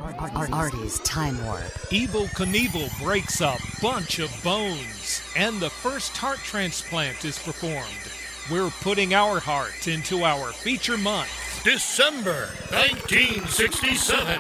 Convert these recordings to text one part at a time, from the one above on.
Artie's Time Warp. Evel Knievel breaks a bunch of bones, and the first heart transplant is performed. We're putting our heart into our feature month. December 1967.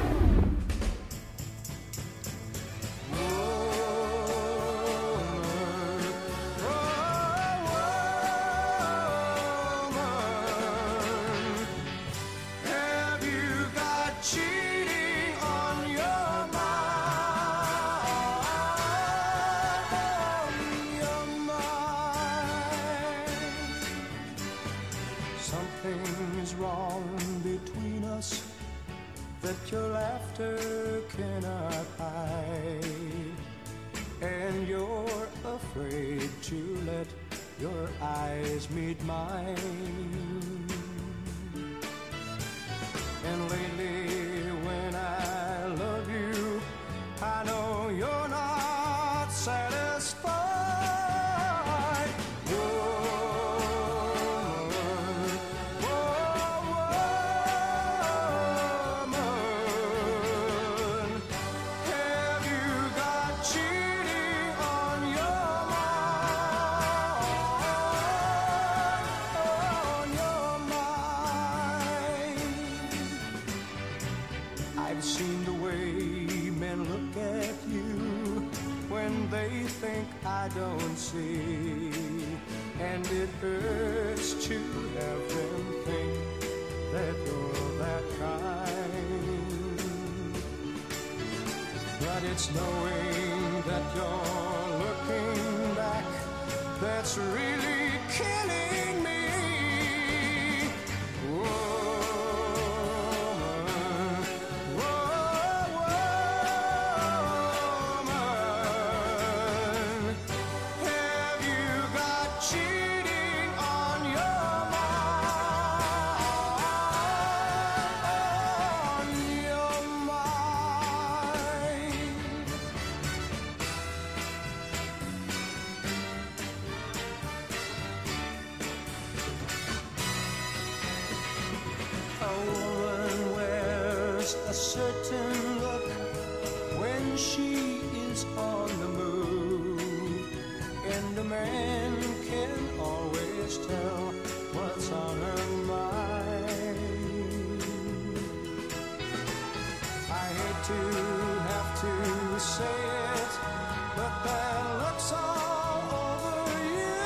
Something's wrong between us that your laughter cannot hide, and you're afraid to let your eyes meet mine. And lately when I love you, I know you're not satisfied. I've seen the way men look at you when they think I don't see, and it hurts to have them think that you're that kind. But it's knowing that you're looking back that's really killing me. A certain look when she is on the move, and a man can always tell what's on her mind. I hate to have to say it, but that looks all over you.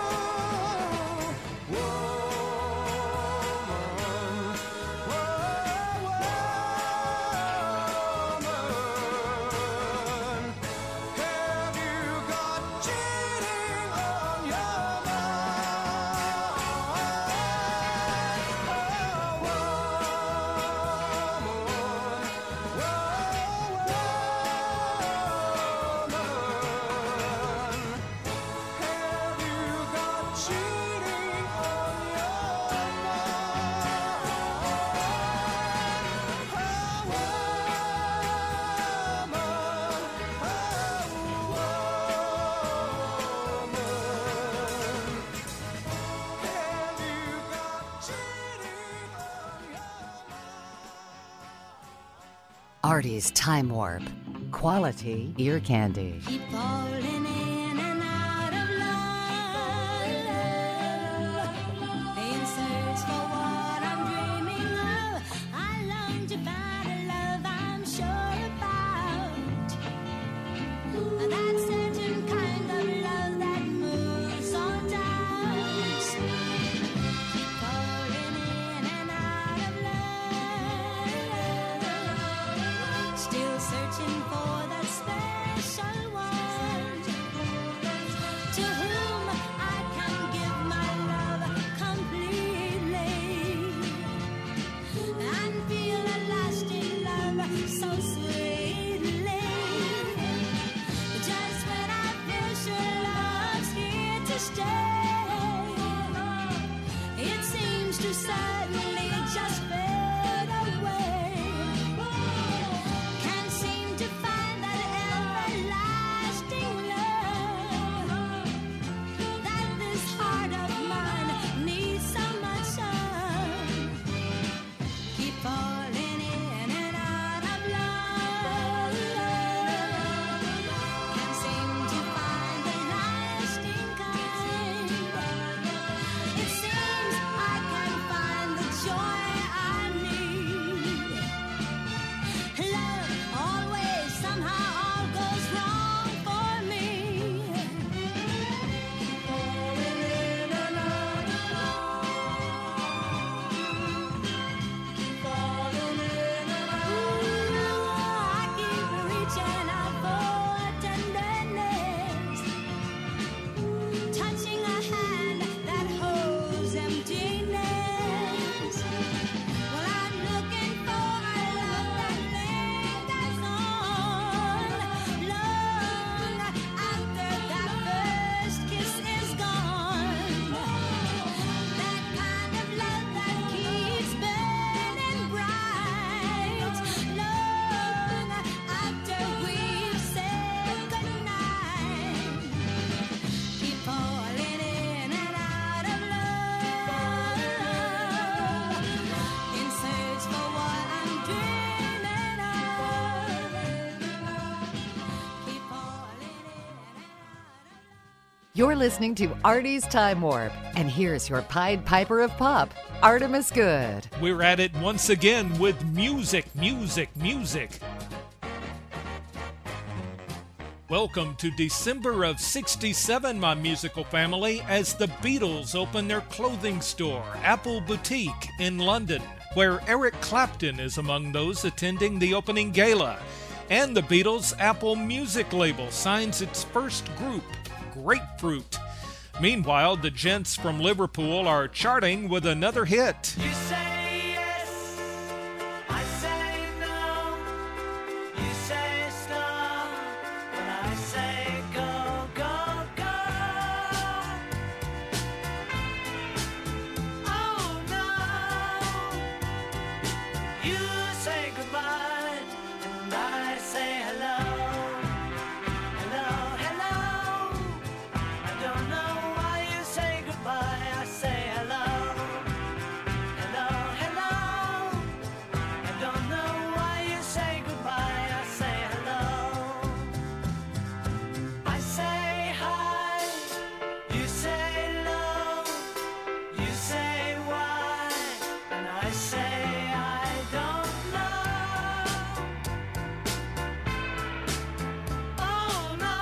Artie's Time Warp. Quality ear candy. Keep falling in and out of love. In search for what I'm dreaming of. I long to find a love I'm sure about. That certain kind of love that moves on doubts. Keep falling in and out of love. Still searching for that special one. You're listening to Artie's Time Warp, and here's your Pied Piper of Pop, Artemis Good. We're at it once again with music. Welcome to December of '67, my musical family, as the Beatles open their clothing store, Apple Boutique, in London, where Eric Clapton is among those attending the opening gala. And the Beatles' Apple Music label signs its first group, Grapefruit. Meanwhile, the gents from Liverpool are charting with another hit. You say yes, I say no. You say stop, but I say go, go, go. Oh no, you say goodbye, and I say hello. Hello, hello. I don't know why you say goodbye. I say hello. Hello, hello. I don't know why you say goodbye. I say hello. I say hi. You say low. You say why. And I say I don't know. Oh no.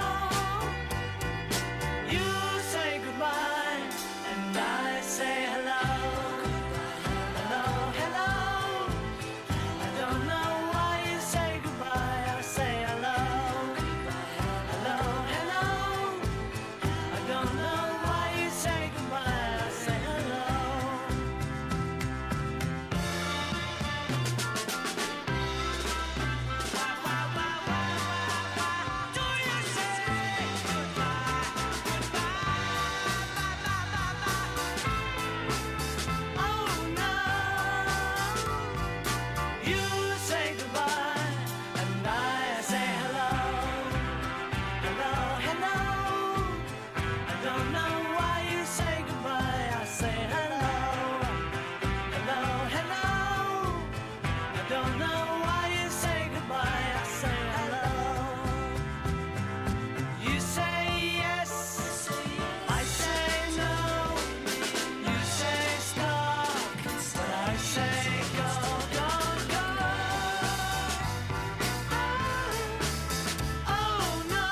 You say goodbye, and I say hello. Hello, hello. I don't know why you say goodbye. I say hello. Hello, hello. I don't know why you say goodbye. I say hello. Do you say goodbye? Oh no, you say goodbye, and I say hello. Hello, hello. I don't know why you say goodbye. I say hello. Hello, hello. I don't know why you say goodbye. I say hello. You say yes, I say no. You say stop, but I say go, go, go. Oh no,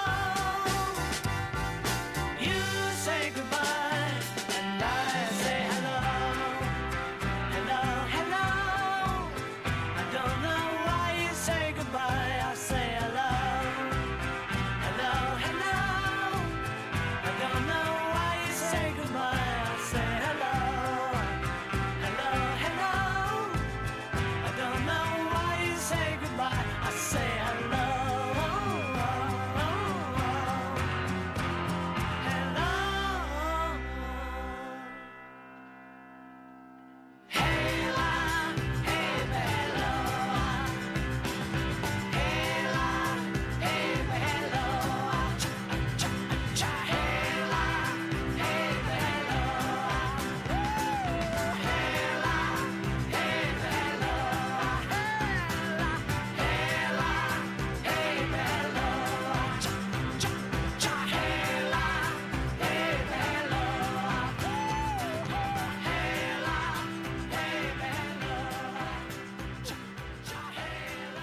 you say goodbye, and I say hello. Hello, hello. I don't know why you say goodbye. I say hello. Hello, hello. I don't know why you say goodbye. I say hello. Hello, hello. I don't know why you say goodbye. I say hello. Hello. Hey la, hey hello. Hey la, hey hello. Cha cha hey la, hey hello. Hey la, hey hello. Hey la, hey hello. Cha cha hey la, hey hello. Hey la, hey hello. Cha hey la.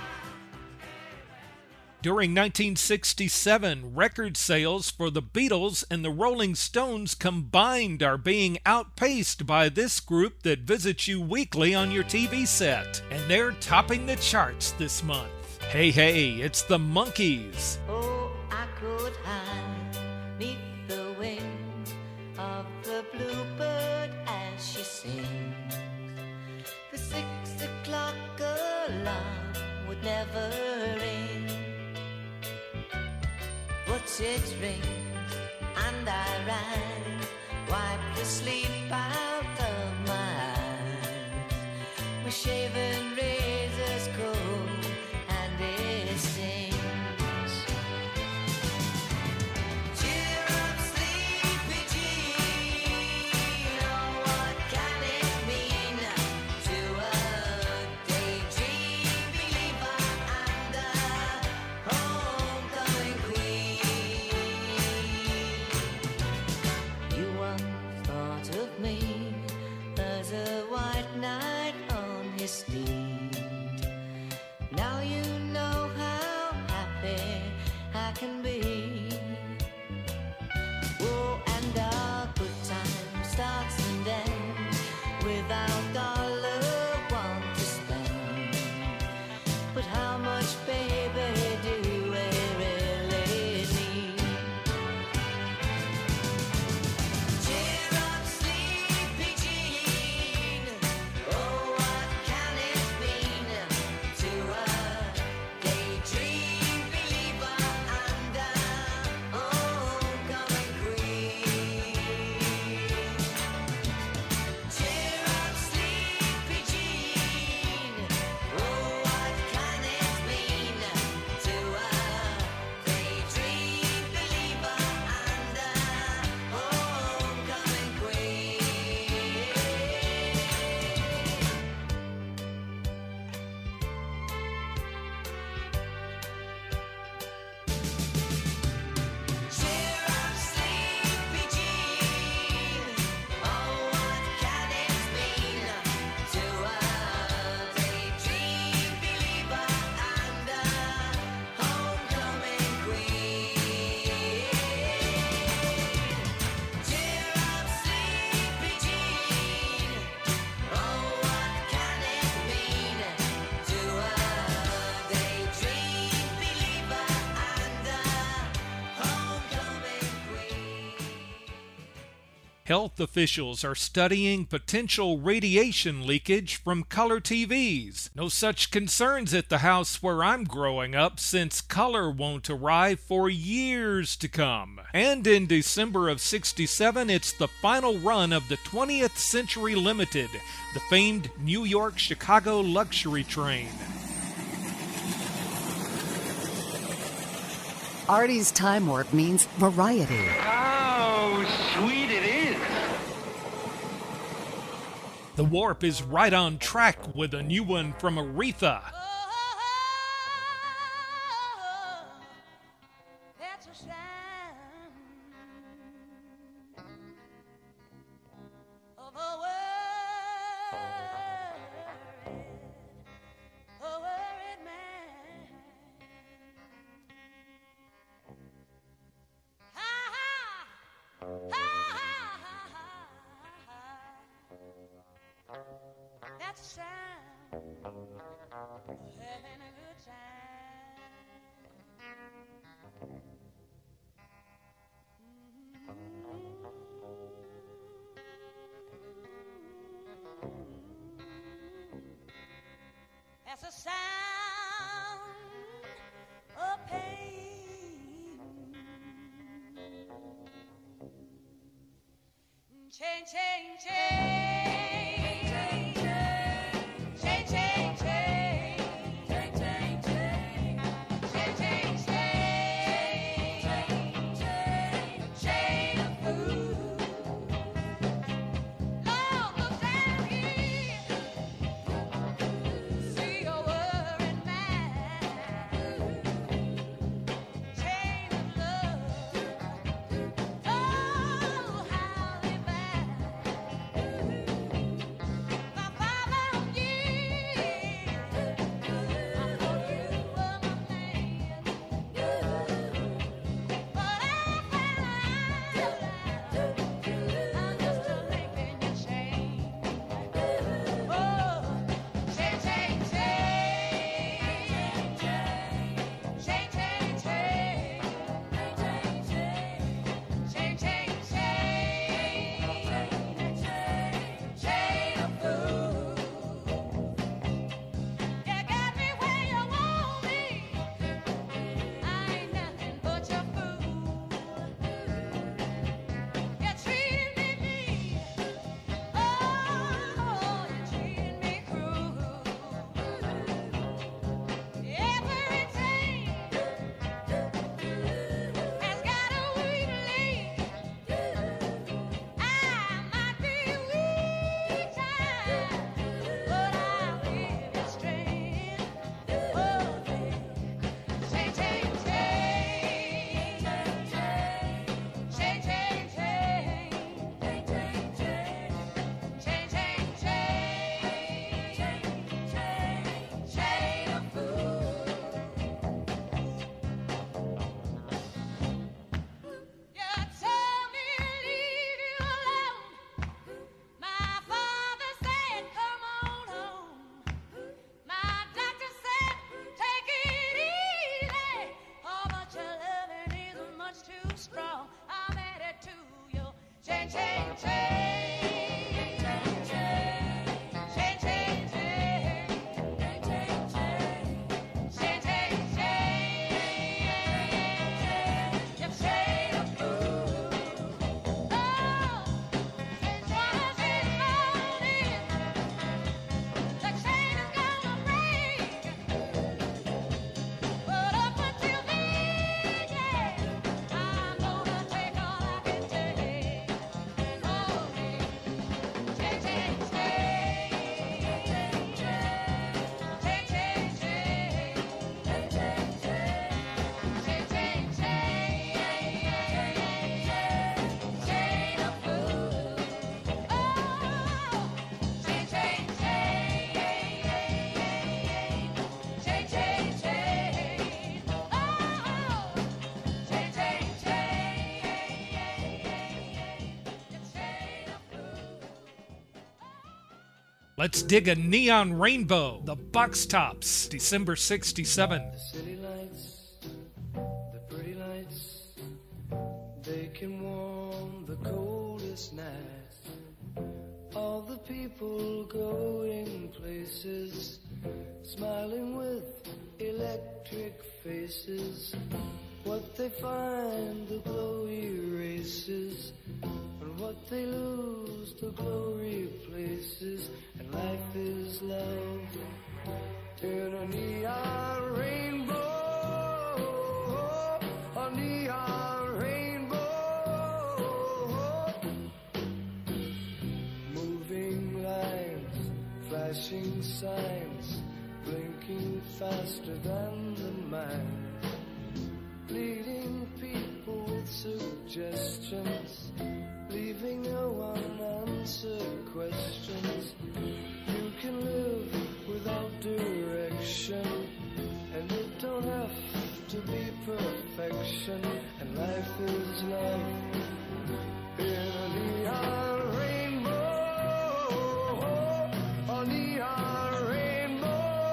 During 1967, record sales for the Beatles and the Rolling Stones combined are being outpaced by this group that visits you weekly on your TV set. And they're topping the charts this month. Hey, it's the Monkees. Oh, I could hide neath the wings of the bluebird as she sings. The 6 o'clock alarm would never ring, but it rings and I rise, wipe the sleep out of my eyes. My shaven razor's cold and it stings. Cheer up, sleepy Jean. Oh, what can it mean to a daydream believer and a homecoming queen? but how much, baby, do we really need? Cheer up, sleepy Jean. Oh, what can it mean to a daydream believer and a homecoming queen? Cheer up, sleepy Jean. Oh, what can it mean to a daydream believer and a homecoming queen? Cheer up, sleepy Jean. Oh, what can it mean to a daydream believer and a homecoming queen? Cheer up, sleepy Jean. Oh, what can it mean to a daydream believer and a homecoming queen? Health officials are studying potential radiation leakage from color TVs. No such concerns at the house where I'm growing up, since color won't arrive for years to come. And in December of '67, it's the final run of the 20th Century Limited, the famed New York-Chicago luxury train. Artie's Time Warp means variety. Oh, sweet it is. The Warp is right on track with a new one from Aretha. That's a sign of a worried man. Ha ha, ha ha ha ha. That's a sign of having a good time. That's a sound of pain. Chain, chain, chain. Chain, chain, chain. Chain, chain, chain. Chain, chain, chain. Chain of food. Lord, look down here. See a worried man. Chain of love. Oh, how they bind. Let's dig a neon rainbow, the Box Tops, December 67. The city lights, the pretty lights, they can warm the coldest nights. All the people going places, smiling with electric faces. What they find, the glow erases, and what they lose, the glow replaces. And life is love in a neon rainbow, a neon rainbow. Moving lines, flashing signs, blinking faster than the mind. Leading people with suggestions, leaving no unanswered questions. You can live without direction, and it don't have to be perfection. And life is love in a neon rainbow, a neon rainbow.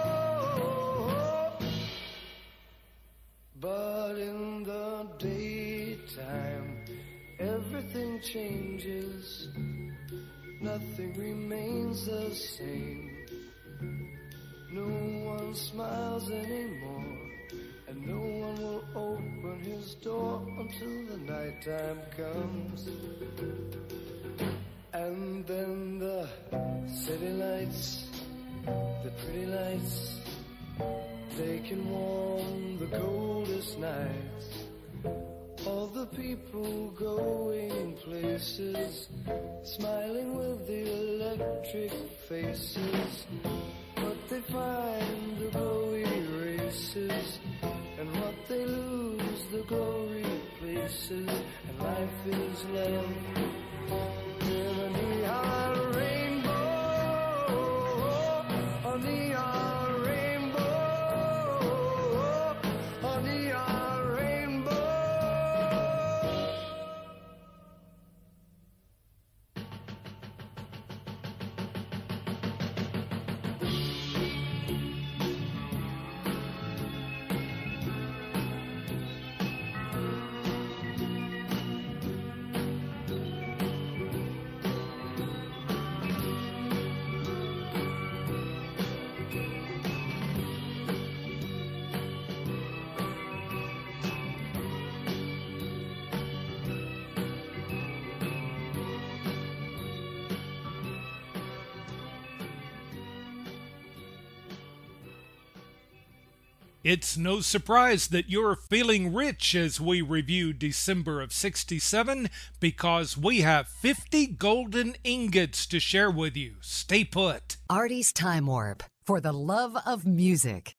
But in the daytime, everything changes, nothing remains the same. No one smiles anymore, and no one will open his door until the nighttime comes. And then the city lights, the pretty lights, they can warm the coldest nights. All the people going places, smiling with the electric faces. What they find, the glow erases, and what they lose, the glow replaces. And life is love in a neon rainbow, a neon rainbow, a neon rainbow. It's no surprise that you're feeling rich as we review December of 67, because we have 50 golden ingots to share with you. Stay put. Artie's Time Warp, for the love of music.